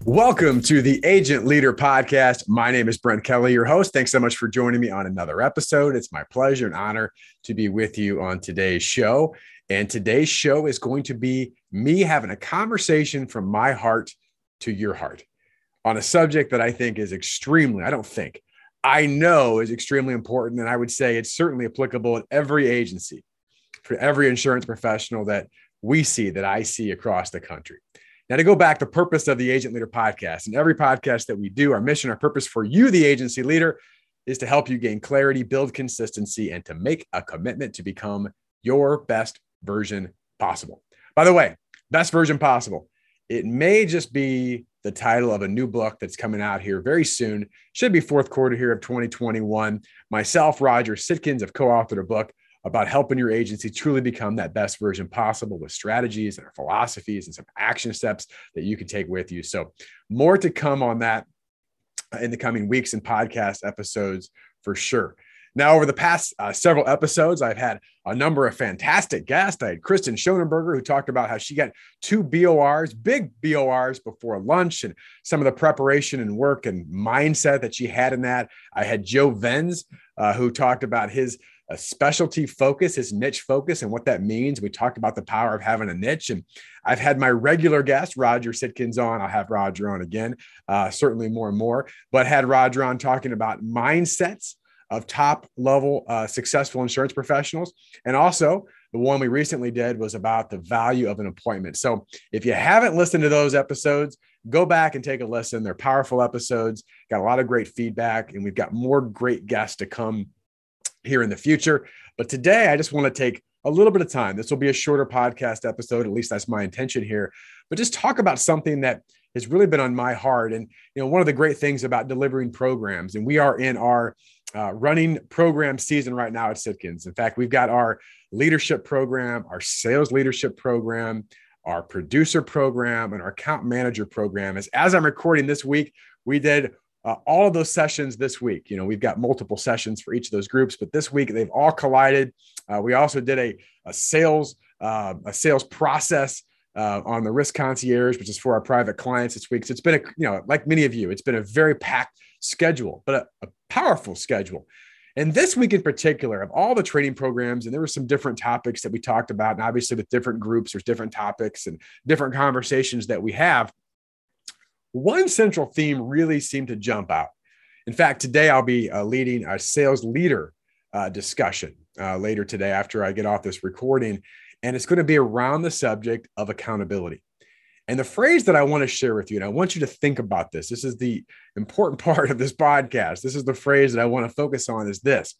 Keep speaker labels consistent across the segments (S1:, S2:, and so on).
S1: Welcome to the Agent Leader Podcast. My name is Brent Kelly, your host. Thanks so much for joining me on another episode. It's my pleasure and honor to be with you on today's show. And today's show is going to be me having a conversation from my heart to your heart on a subject that I think is I know is extremely important. And I would say it's certainly applicable at every agency, for every insurance professional that I see across the country. Now, to go back, the purpose of the Agent Leader Podcast and every podcast that we do, our mission, our purpose for you, the agency leader, is to help you gain clarity, build consistency, and to make a commitment to become your best version possible. By the way, best version possible. It may just be the title of a new book that's coming out here very soon. Should be fourth quarter here of 2021. Myself, Roger Sitkins, have co-authored a book about helping your agency truly become that best version possible with strategies and philosophies and some action steps that you can take with you. So more to come on that in the coming weeks and podcast episodes for sure. Now, over the past several episodes, I've had a number of fantastic guests. I had Kristen Schoenberger, who talked about how she got 2 BORs, big BORs before lunch, and some of the preparation and work and mindset that she had in that. I had Joe Venz, who talked about his specialty focus, his niche focus, and what that means. We talked about the power of having a niche. And I've had my regular guest, Roger Sitkins, on. I'll have Roger on again, certainly more and more, but had Roger on talking about mindsets of top level successful insurance professionals. And also the one we recently did was about the value of an appointment. So if you haven't listened to those episodes, go back and take a listen. They're powerful episodes, got a lot of great feedback, and we've got more great guests to come here in the future. But today, I just want to take a little bit of time. This will be a shorter podcast episode. At least that's my intention here, but just talk about something that has really been on my heart. And, one of the great things about delivering programs, and we are in our running program season right now at Sitkins. In fact, we've got our leadership program, our sales leadership program, our producer program, and our account manager program. As I'm recording this week, we did all of those sessions this week. We've got multiple sessions for each of those groups, but this week they've all collided. We also did a sales process on the Risk Concierge, which is for our private clients this week. So it's been like many of you, it's been a very packed schedule, but a powerful schedule. And this week in particular, of all the training programs, and there were some different topics that we talked about, and obviously with different groups, there's different topics and different conversations that we have. One central theme really seemed to jump out. In fact, today I'll be leading a sales leader discussion later today after I get off this recording, and it's going to be around the subject of accountability. And the phrase that I want to share with you, and I want you to think about this, this is the important part of this podcast. This is the phrase that I want to focus on is this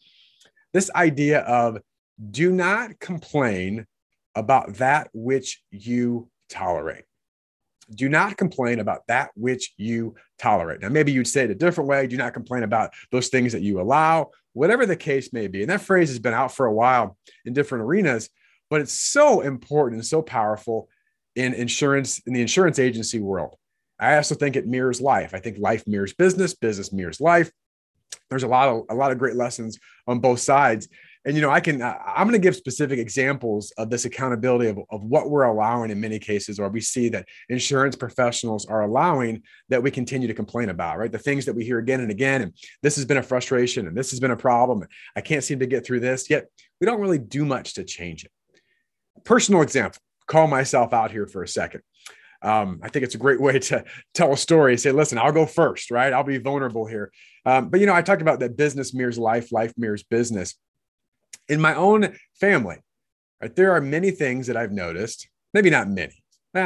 S1: idea of do not complain about that which you tolerate. Do not complain about that which you tolerate. Now, maybe you'd say it a different way. Do not complain about those things that you allow, whatever the case may be. And that phrase has been out for a while in different arenas, but it's so important and so powerful in insurance, in the insurance agency world. I also think it mirrors life. I think life mirrors business, business mirrors life. There's a lot of great lessons on both sides. And, I'm going to give specific examples of this accountability of what we're allowing in many cases, or we see that insurance professionals are allowing that we continue to complain about, right? The things that we hear again and again, and this has been a frustration and this has been a problem. I can't seem to get through this, yet we don't really do much to change it. Personal example, call myself out here for a second. I think it's a great way to tell a story. Say, listen, I'll go first, right? I'll be vulnerable here. But, I talked about that business mirrors life, life mirrors business. In my own family, right, there are many things that I've noticed, maybe not many,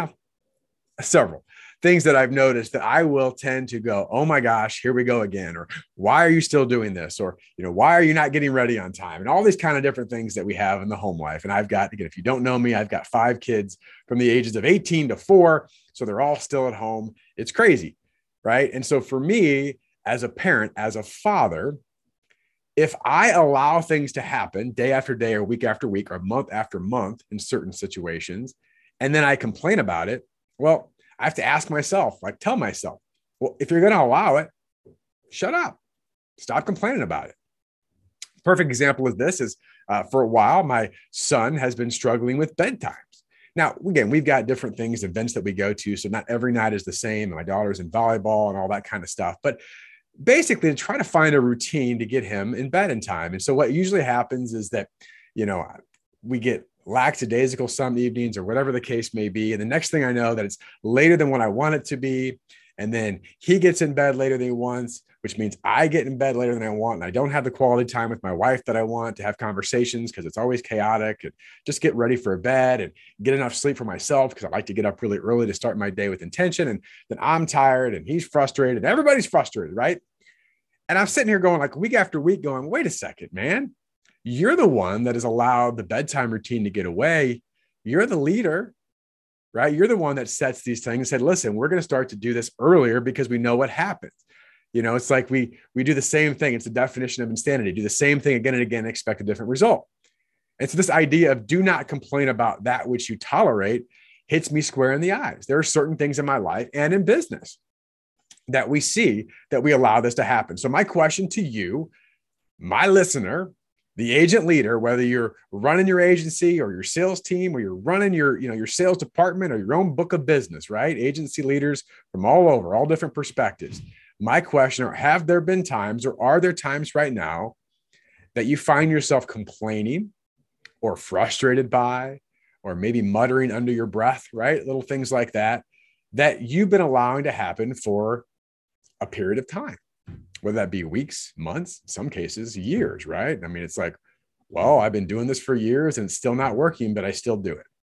S1: several things that I've noticed that I will tend to go, oh my gosh, here we go again. Or why are you still doing this? Or, why are you not getting ready on time? And all these kind of different things that we have in the home life. And I've got, again, if you don't know me, I've got 5 kids from the ages of 18 to 4. So they're all still at home. It's crazy, right? And so for me, as a parent, as a father, if I allow things to happen day after day or week after week or month after month in certain situations, and then I complain about it, well, I have to ask myself, tell myself, well, if you're going to allow it, shut up, stop complaining about it. Perfect example of this is for a while, my son has been struggling with bedtimes. Now, again, we've got different things, events that we go to. So not every night is the same. And my daughter's in volleyball and all that kind of stuff. But basically, to try to find a routine to get him in bed in time. And so what usually happens is that, we get lackadaisical some evenings or whatever the case may be. And the next thing I know that it's later than what I want it to be. And then he gets in bed later than he wants, which means I get in bed later than I want. And I don't have the quality time with my wife that I want to have conversations because it's always chaotic, and just get ready for bed and get enough sleep for myself because I like to get up really early to start my day with intention. And then I'm tired and he's frustrated. Everybody's frustrated, right? And I'm sitting here going like week after week going, wait a second, man. You're the one that has allowed the bedtime routine to get away. You're the leader, right? You're the one that sets these things and said, listen, we're going to start to do this earlier because we know what happens. It's like we do the same thing. It's the definition of insanity. Do the same thing again and again, and expect a different result. And so this idea of do not complain about that which you tolerate hits me square in the eyes. There are certain things in my life and in business that we see that we allow this to happen. So my question to you, my listener, the agent leader, whether you're running your agency or your sales team, or you're running your sales department or your own book of business, right? Agency leaders from all over, all different perspectives. My question, have there been times, or are there times right now that you find yourself complaining or frustrated by, or maybe muttering under your breath, right? Little things like that you've been allowing to happen for a period of time, whether that be weeks, months, in some cases, years, right? I mean, it's like, well, I've been doing this for years and it's still not working, but I still do it.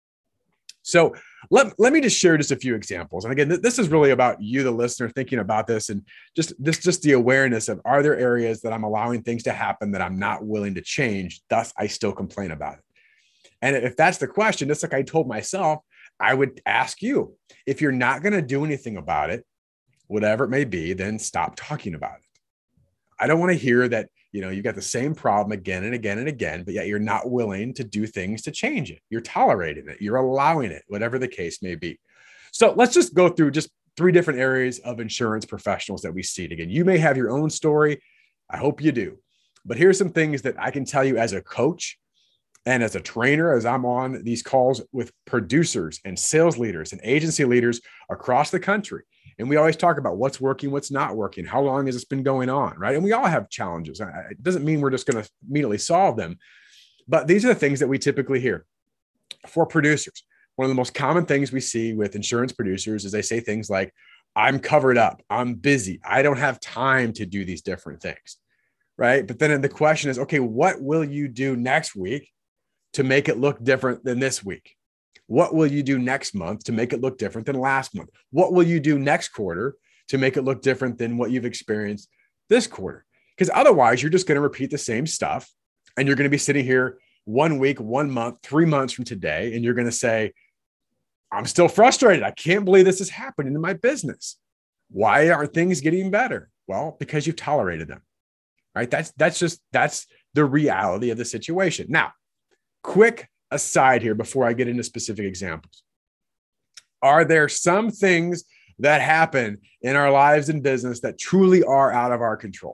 S1: So let me just share just a few examples. And again, this is really about you, the listener, thinking about this and just the awareness of, are there areas that I'm allowing things to happen that I'm not willing to change? Thus, I still complain about it. And if that's the question, just like I told myself, I would ask you, if you're not going to do anything about it, whatever it may be, then stop talking about it. I don't want to hear that, you've got the same problem again and again and again, but yet you're not willing to do things to change it. You're tolerating it. You're allowing it, whatever the case may be. So let's just go through just 3 different areas of insurance professionals that we see. Again, you may have your own story. I hope you do. But here's some things that I can tell you as a coach and as a trainer, as I'm on these calls with producers and sales leaders and agency leaders across the country. And we always talk about what's working, what's not working. How long has this been going on, right? And we all have challenges. It doesn't mean we're just going to immediately solve them. But these are the things that we typically hear. For producers, one of the most common things we see with insurance producers is they say things like, I'm covered up, I'm busy, I don't have time to do these different things, right? But then the question is, okay, what will you do next week to make it look different than this week? What will you do next month to make it look different than last month? What will you do next quarter to make it look different than what you've experienced this quarter? Because otherwise, you're just going to repeat the same stuff. And you're going to be sitting here 1 week, 1 month, 3 months from today. And you're going to say, I'm still frustrated. I can't believe this is happening in my business. Why aren't things getting better? Well, because you've tolerated them, right? That's the reality of the situation. Now, quick aside here before I get into specific examples. Are there some things that happen in our lives and business that truly are out of our control?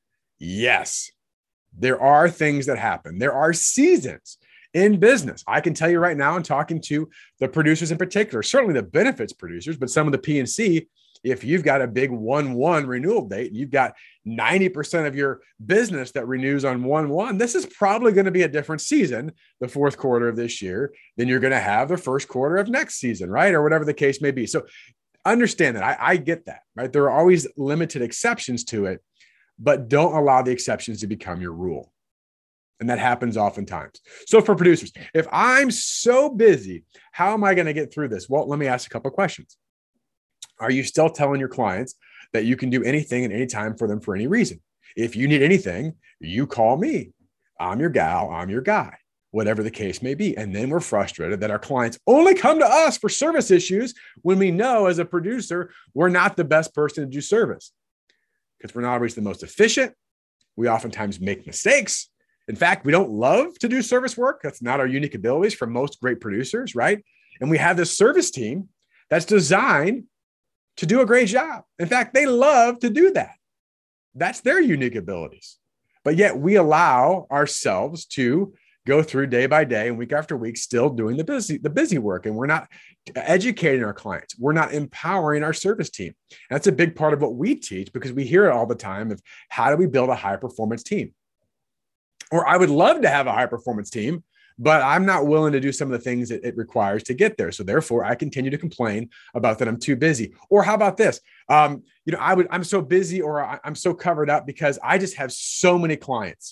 S1: Yes, there are things that happen. There are seasons in business. I can tell you right now, I'm talking to the producers in particular, certainly the benefits producers, but some of the P&C, if you've got a big 1/1 renewal date and you've got 90% of your business that renews on 1/1, this is probably going to be a different season, the fourth quarter of this year, than you're going to have the first quarter of next season, right? Or whatever the case may be. So understand that. I get that, right? There are always limited exceptions to it, but don't allow the exceptions to become your rule. And that happens oftentimes. So for producers, if I'm so busy, how am I going to get through this? Well, let me ask a couple of questions. Are you still telling your clients that you can do anything at any time for them for any reason? If you need anything, you call me. I'm your gal, I'm your guy, whatever the case may be. And then we're frustrated that our clients only come to us for service issues when we know as a producer, we're not the best person to do service because we're not always the most efficient. We oftentimes make mistakes. In fact, we don't love to do service work. That's not our unique abilities for most great producers, right? And we have this service team that's designed to do a great job. In fact, they love to do that. That's their unique abilities. But yet we allow ourselves to go through day by day and week after week, still doing the busy work. And we're not educating our clients. We're not empowering our service team. And that's a big part of what we teach, because we hear it all the time of how do we build a high performance team? Or I would love to have a high performance team, but I'm not willing to do some of the things that it requires to get there. So therefore, I continue to complain about that I'm too busy. Or how about this? I'm so busy, or I'm so covered up because I just have so many clients.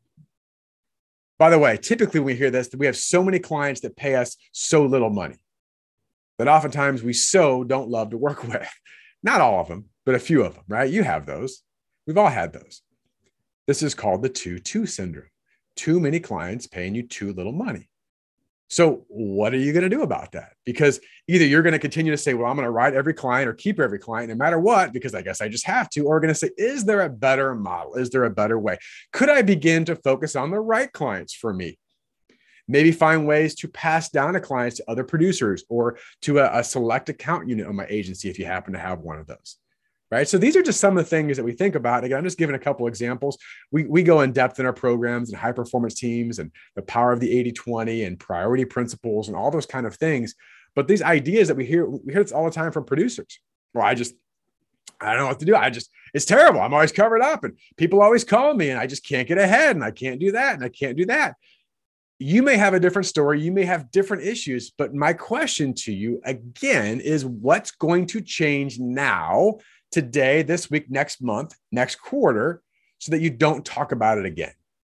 S1: By the way, typically when we hear this, we have so many clients that pay us so little money that oftentimes we so don't love to work with. Not all of them, but a few of them, right? You have those. We've all had those. This is called the 2-2 syndrome. Too many clients paying you too little money. So what are you going to do about that? Because either you're going to continue to say, well, I'm going to ride every client or keep every client no matter what, because I guess I just have to, or we're going to say, is there a better model? Is there a better way? Could I begin to focus on the right clients for me? Maybe find ways to pass down the clients to other producers or to a select account unit on my agency if you happen to have one of those. Right. So these are just some of the things that we think about. Again, I'm just giving a couple examples. We go in depth in our programs and high performance teams and the power of the 80-20 and priority principles and all those kind of things. But these ideas that we hear this all the time from producers. Well, I don't know what to do. It's terrible. I'm always covered up and people always call me and I just can't get ahead and I can't do that and I can't do that. You may have a different story. You may have different issues, but my question to you again is, what's going to change now, today, this week, next month, next quarter, so that you don't talk about it again?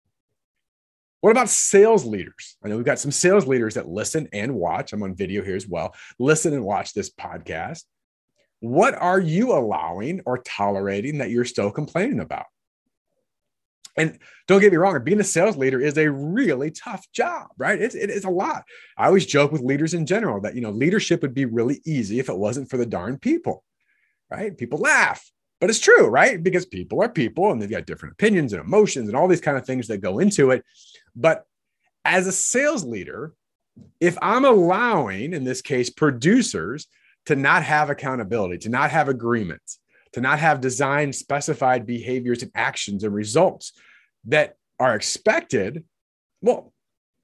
S1: What about sales leaders? I know we've got some sales leaders that listen and watch. I'm on video here as well. Listen and watch this podcast. What are you allowing or tolerating that you're still complaining about? And don't get me wrong, being a sales leader is a really tough job, right? It is a lot. I always joke with leaders in general that, leadership would be really easy if it wasn't for the darn people. Right? People laugh, but it's true, right? Because people are people and they've got different opinions and emotions and all these kind of things that go into it. But as a sales leader, if I'm allowing, in this case, producers to not have accountability, to not have agreements, to not have design specified behaviors and actions and results that are expected, well,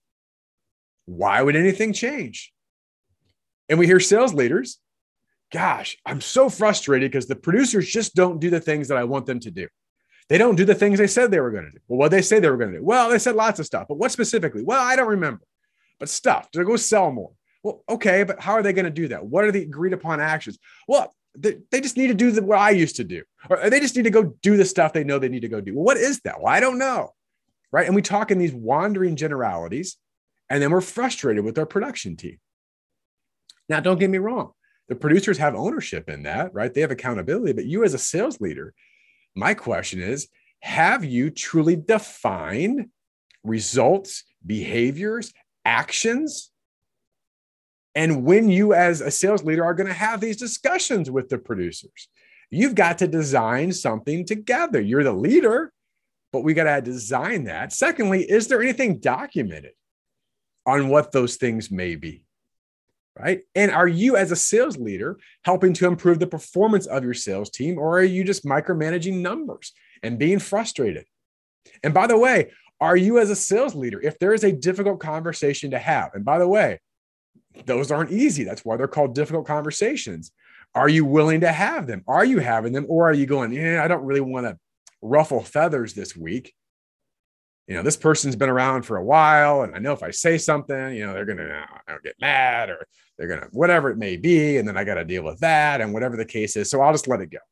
S1: why would anything change? And we hear sales leaders, gosh, I'm so frustrated because the producers just don't do the things that I want them to do. They don't do the things they said they were going to do. Well, what did they say they were going to do? Well, they said lots of stuff, but what specifically? Well, I don't remember, but stuff to go sell more. Well, okay, but how are they going to do that? What are the agreed upon actions? Well, they just need to do what I used to do, or they just need to go do the stuff they know they need to go do. Well, what is that? Well, I don't know. Right. And we talk in these wandering generalities, and then we're frustrated with our production team. Now, don't get me wrong. The producers have ownership in that, right? They have accountability, but you as a sales leader, my question is, have you truly defined results, behaviors, actions? And when you as a sales leader are going to have these discussions with the producers, you've got to design something together. You're the leader, but we got to design that. Secondly, is there anything documented on what those things may be? Right? And are you as a sales leader helping to improve the performance of your sales team, or are you just micromanaging numbers and being frustrated? And by the way, are you as a sales leader, if there is a difficult conversation to have, and by the way, those aren't easy. That's why they're called difficult conversations. Are you willing to have them? Are you having them? Or are you going, I don't really want to ruffle feathers this week. This person's been around for a while, and I know if I say something, they're going to get mad, or they're going to, whatever it may be. And then I got to deal with that and whatever the case is. So I'll just let it go.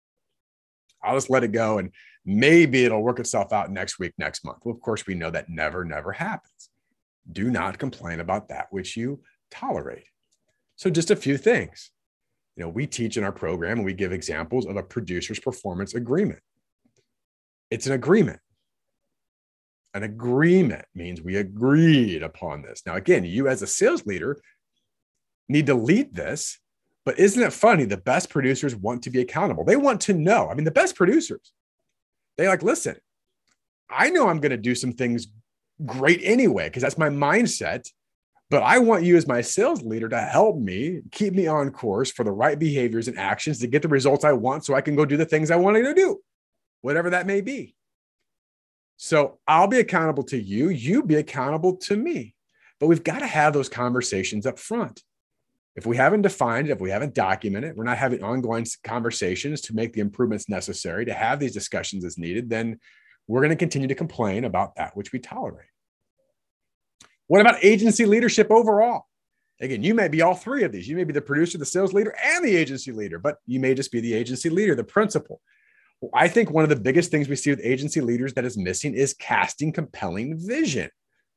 S1: And maybe it'll work itself out next week, next month. Well, of course, we know that never happens. Do not complain about that which you tolerate. So just a few things. We teach in our program and we give examples of a producer's performance agreement. It's an agreement. An agreement means we agreed upon this. Now, again, you as a sales leader need to lead this, but isn't it funny? The best producers want to be accountable. They want to know. The best producers, they listen, I know I'm going to do some things great anyway, because that's my mindset, but I want you as my sales leader to help me, keep me on course for the right behaviors and actions to get the results I want so I can go do the things I want to do, whatever that may be. So I'll be accountable to you. You be accountable to me. But we've got to have those conversations up front. If we haven't defined it, if we haven't documented it, we're not having ongoing conversations to make the improvements necessary to have these discussions as needed, then we're going to continue to complain about that which we tolerate. What about agency leadership overall? Again, you may be all three of these. You may be the producer, the sales leader, and the agency leader, but you may just be the agency leader, the principal. Well, I think one of the biggest things we see with agency leaders that is missing is casting compelling vision.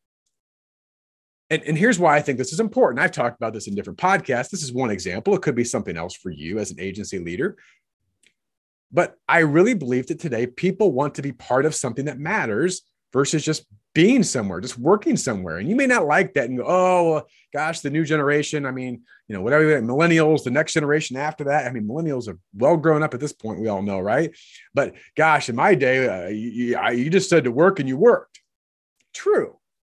S1: And here's why I think this is important. I've talked about this in different podcasts. This is one example. It could be something else for you as an agency leader. But I really believe that today people want to be part of something that matters versus just being somewhere, just working somewhere. And you may not like that and go, oh, gosh, the new generation. I mean, whatever, millennials, the next generation after that. I mean, millennials are well grown up at this point. We all know, right? But gosh, in my day, you just said to work and you worked. True.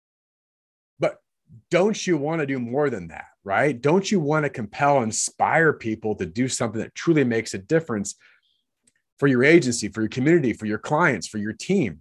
S1: Don't you want to do more than that, right? Don't you want to compel, inspire people to do something that truly makes a difference for your agency, for your community, for your clients, for your team?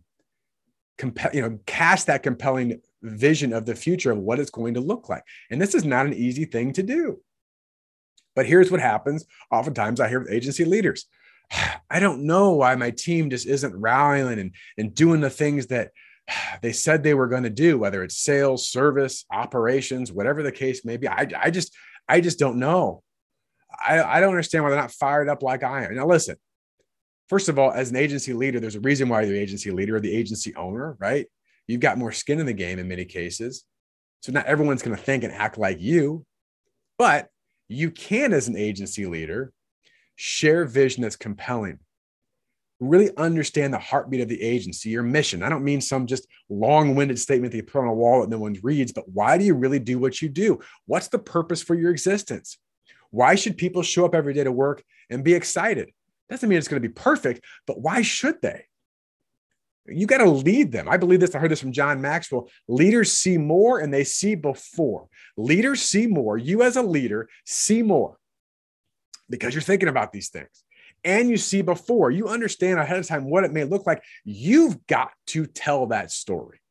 S1: Cast that compelling vision of the future of what it's going to look like. And this is not an easy thing to do. But here's what happens. Oftentimes I hear with agency leaders, I don't know why my team just isn't rallying and doing the things that they said they were going to do, whether it's sales, service, operations, whatever the case may be. I just don't know. I don't understand why they're not fired up like I am. Now, listen, first of all, as an agency leader, there's a reason why you're the agency leader or the agency owner, right? You've got more skin in the game in many cases. So not everyone's going to think and act like you, but you can, as an agency leader, share vision that's compelling. Really understand the heartbeat of the agency, your mission. I don't mean some just long-winded statement that you put on a wall that no one reads, but why do you really do what you do? What's the purpose for your existence? Why should people show up every day to work and be excited? Doesn't mean it's going to be perfect, but why should they? You got to lead them. I believe this. I heard this from John Maxwell. Leaders see more and they see before. Leaders see more. You as a leader see more because you're thinking about these things. And you see before, you understand ahead of time what it may look like. You've got to tell that story.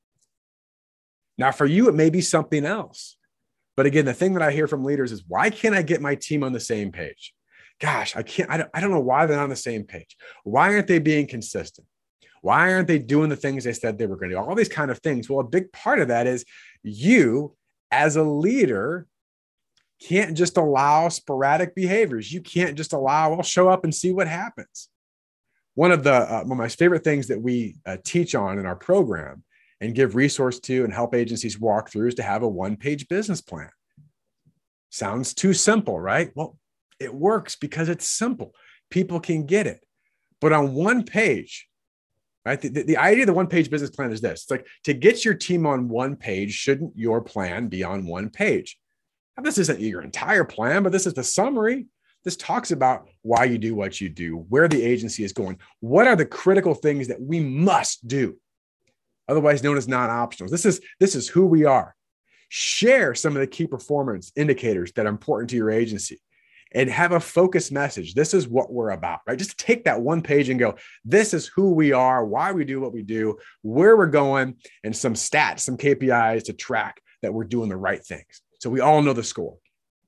S1: Now, for you, it may be something else. But again, the thing that I hear from leaders is, why can't I get my team on the same page? Gosh, I can't. I don't know why they're not on the same page. Why aren't they being consistent? Why aren't they doing the things they said they were going to do? All these kind of things. Well, a big part of that is you as a leader can't just allow sporadic behaviors. You can't just allow, I'll show up and see what happens. One of my favorite things that we teach on in our program and give resource to and help agencies walk through is to have a one-page business plan. Sounds too simple, right? Well, it works because it's simple. People can get it. But on one page, right? The idea of the one-page business plan is this. It's like, to get your team on one page, shouldn't your plan be on one page? Now, this isn't your entire plan, but this is the summary. This talks about why you do what you do, where the agency is going. What are the critical things that we must do? Otherwise known as non-optionals. This is who we are. Share some of the key performance indicators that are important to your agency and have a focused message. This is what we're about, right? Just take that one page and go, this is who we are, why we do what we do, where we're going, and some stats, some KPIs to track that we're doing the right things. So we all know the score,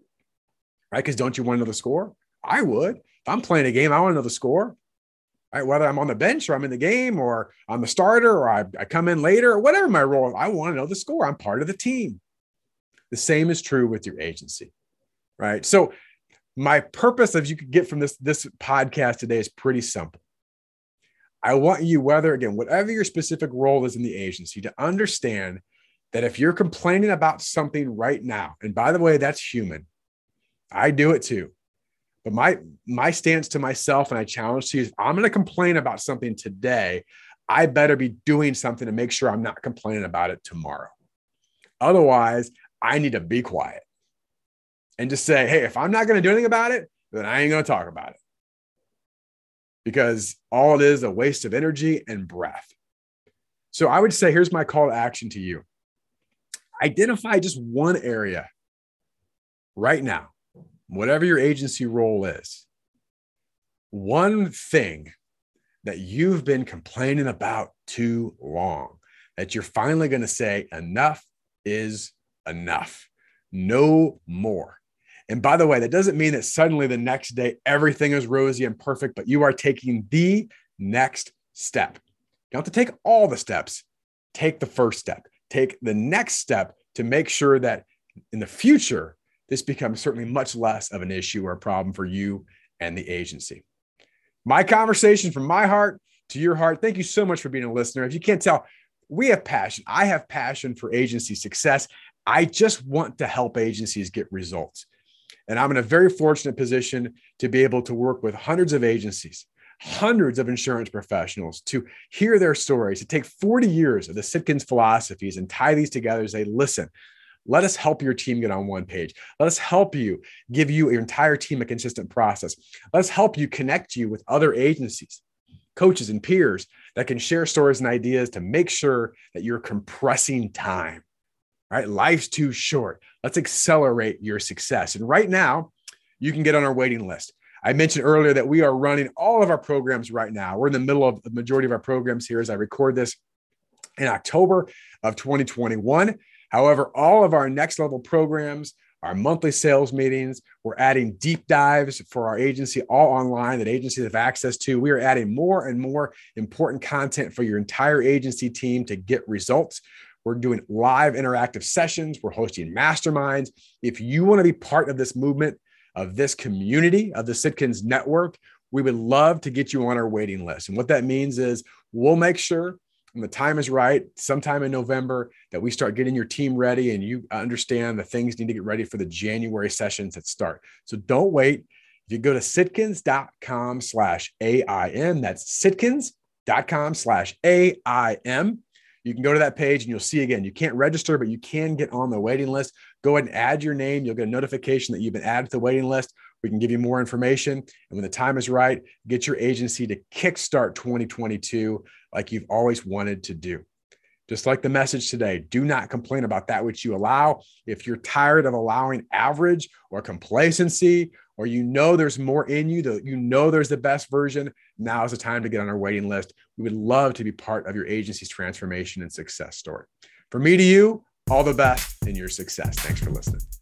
S1: right? Because don't you want to know the score? I would. If I'm playing a game, I want to know the score, right? Whether I'm on the bench or I'm in the game or I'm the starter or I come in later or whatever my role, I want to know the score. I'm part of the team. The same is true with your agency, right? So my purpose, as you could get from this podcast today, is pretty simple. I want you, whatever your specific role is in the agency, to understand that if you're complaining about something right now, and by the way, that's human. I do it too. But my stance to myself, and I challenge to you, is I'm going to complain about something today. I better be doing something to make sure I'm not complaining about it tomorrow. Otherwise, I need to be quiet and just say, hey, if I'm not going to do anything about it, then I ain't going to talk about it. Because all it is a waste of energy and breath. So I would say, here's my call to action to you. Identify just one area right now, whatever your agency role is, one thing that you've been complaining about too long, that you're finally going to say enough is enough. No more. And by the way, that doesn't mean that suddenly the next day everything is rosy and perfect, but you are taking the next step. You don't have to take all the steps. Take the first step. Take the next step to make sure that in the future, this becomes certainly much less of an issue or a problem for you and the agency. My conversation from my heart to your heart. Thank you so much for being a listener. If you can't tell, we have passion. I have passion for agency success. I just want to help agencies get results. And I'm in a very fortunate position to be able to work with hundreds of agencies, hundreds of insurance professionals, to hear their stories, to take 40 years of the Sitkins philosophies and tie these together and say, listen, let us help your team get on one page. Let us help you, give you your entire team a consistent process. Let us help you connect you with other agencies, coaches and peers that can share stories and ideas to make sure that you're compressing time. Right? Life's too short. Let's accelerate your success. And right now, you can get on our waiting list. I mentioned earlier that we are running all of our programs right now. We're in the middle of the majority of our programs here as I record this in October of 2021. However, all of our next level programs, our monthly sales meetings, we're adding deep dives for our agency all online that agencies have access to. We are adding more and more important content for your entire agency team to get results. We're doing live interactive sessions. We're hosting masterminds. If you want to be part of this movement, of this community, of the Sitkins network, we would love to get you on our waiting list. And what that means is we'll make sure when the time is right, sometime in November, that we start getting your team ready and you understand the things need to get ready for the January sessions that start. So don't wait. If you go to sitkins.com/AIM, that's sitkins.com/AIM. You can go to that page and you'll see again, you can't register, but you can get on the waiting list. Go ahead and add your name. You'll get a notification that you've been added to the waiting list. We can give you more information. And when the time is right, get your agency to kickstart 2022 like you've always wanted to do. Just like the message today, do not complain about that which you allow. If you're tired of allowing average or complacency, or you know there's more in you, you know there's the best version, now is the time to get on our waiting list. We would love to be part of your agency's transformation and success story. From me to you, all the best in your success. Thanks for listening.